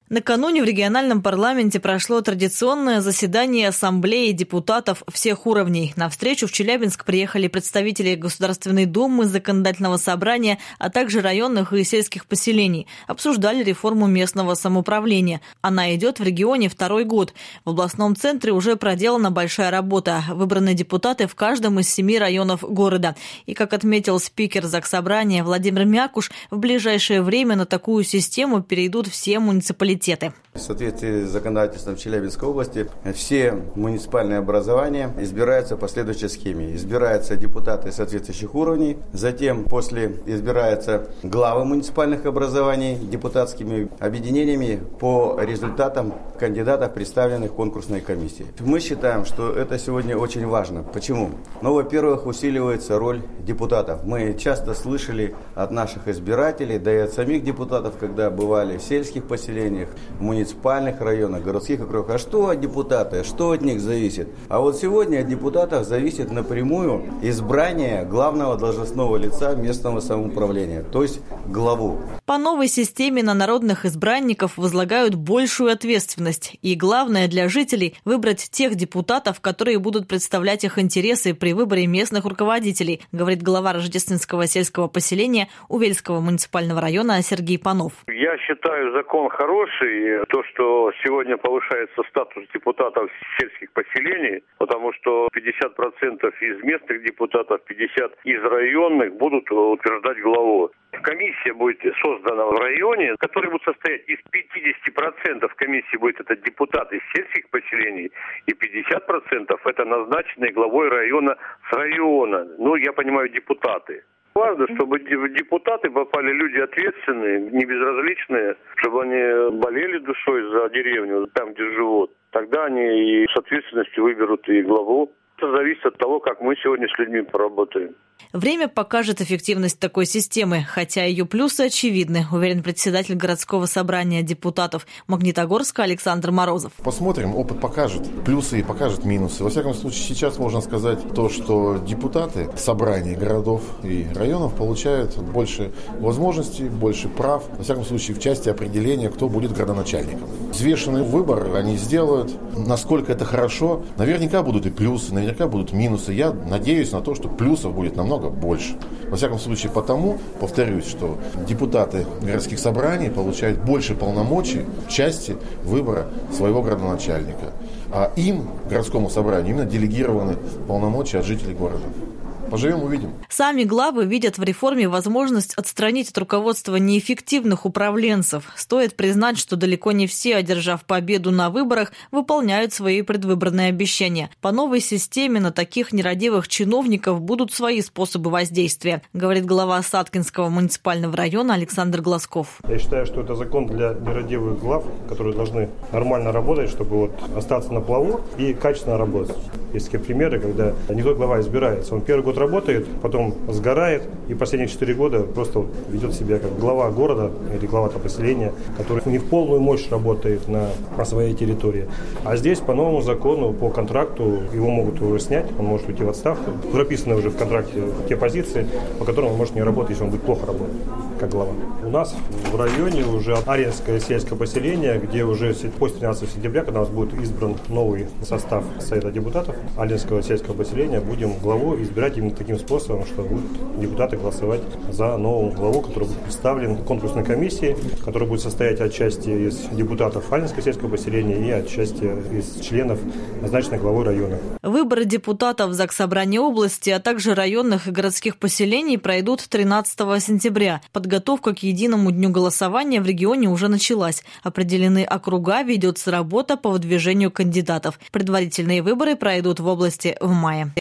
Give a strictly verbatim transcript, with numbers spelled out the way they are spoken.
Накануне в региональном парламенте прошло традиционное заседание Ассамблеи депутатов всех уровней. На встречу в Челябинск приехали представители Государственной Думы, Законодательного собрания, а также районных и сельских поселений. Обсуждали реформу местного самоуправления. Она идет в регионе второй год. В областном центре уже проделана большая работа. Выбраны депутаты в каждом из семи районов города. И, как отметил спикер Заксобрания Владимир Мякуш, в ближайшее время на такую систему перейдут все муниципалитеты. В соответствии с законодательством Челябинской области все муниципальные образования избираются по следующей схеме. Избираются депутаты соответствующих уровней, затем после избираются главы муниципальных образований депутатскими объединениями по результатам кандидатов, представленных в конкурсной комиссии. Мы считаем, что это сегодня очень важно. Почему? Ну, во-первых, усиливается роль депутатов. Мы часто слышали от наших избирателей, да и от самих депутатов, когда бывали в сельских поселениях, в муниципальных районах, городских округах. А что от депутата? Что от них зависит? А вот сегодня от депутатов зависит напрямую избрание главного должностного лица местного самоуправления, то есть главу. По новой системе на народных избранников возлагают большую ответственность. И главное для жителей – выбрать тех депутатов, которые будут представлять их интересы при выборе местных руководителей, говорит глава Рождественского сельского поселения Увельского муниципального района Сергей Панов. Я считаю закон хороший. То, что сегодня повышается статус депутатов сельских поселений, потому что пятьдесят процентов из местных депутатов, пятьдесят процентов из районных будут утверждать главу. Комиссия будет создана в районе, которая будет состоять из пятидесяти процентов комиссии будет это депутаты из сельских поселений, и пятьдесят процентов это назначенные главой района с района. Ну, я понимаю, депутаты. Важно, чтобы в депутаты попали люди ответственные, не безразличные, чтобы они болели душой за деревню, там, где живут. Тогда они и с ответственностью выберут и главу. Это зависит от того, как мы сегодня с людьми поработаем. Время покажет эффективность такой системы, хотя ее плюсы очевидны, уверен председатель городского собрания депутатов Магнитогорска Александр Морозов. Посмотрим, опыт покажет плюсы и покажет минусы. Во всяком случае, сейчас можно сказать то, что депутаты собраний городов и районов получают больше возможностей, больше прав, во всяком случае, в части определения, кто будет градоначальником. Взвешенный выбор они сделают. Насколько это хорошо, наверняка будут и плюсы, наверняка будут минусы. Я надеюсь на то, что плюсов будет намного больше. Во всяком случае, потому, повторюсь, что депутаты городских собраний получают больше полномочий в части выбора своего градоначальника. А им, городскому собранию, именно делегированы полномочия от жителей города. Поживем, увидим. Сами главы видят в реформе возможность отстранить от руководства неэффективных управленцев. Стоит признать, что далеко не все, одержав победу на выборах, выполняют свои предвыборные обещания. По новой системе на таких нерадивых чиновников будут свои способы воздействия, говорит глава Саткинского муниципального района Александр Глазков. Я считаю, что это закон для нерадивых глав, которые должны нормально работать, чтобы вот остаться на плаву и качественно работать. Есть такие примеры, когда не тот глава избирается. Он первый год работает, потом сгорает, и последние четыре года просто ведет себя как глава города или глава поселения, который не в полную мощь работает на, на своей территории. А здесь по новому закону, по контракту, его могут уже снять, он может уйти в отставку. Прописаны уже в контракте те позиции, по которым он может не работать, если он будет плохо работать, как глава. У нас в районе уже Аренское сельское поселение, где уже после тринадцатого сентября, когда у нас будет избран новый состав Совета депутатов Аренского сельского поселения, будем главу избирать именно таким способом, что будут депутаты голосовать за нового главу, который будет представлен конкурсной комиссией, которая будет состоять отчасти из депутатов Аренского сельского поселения и отчасти из членов, назначенных главой района. Выборы депутатов Заксобрания области, а также районных и городских поселений пройдут тринадцатого сентября. Подготовка к единому дню голосования в регионе уже началась. Определены округа, ведется работа по выдвижению кандидатов. Предварительные выборы пройдут в области в мае.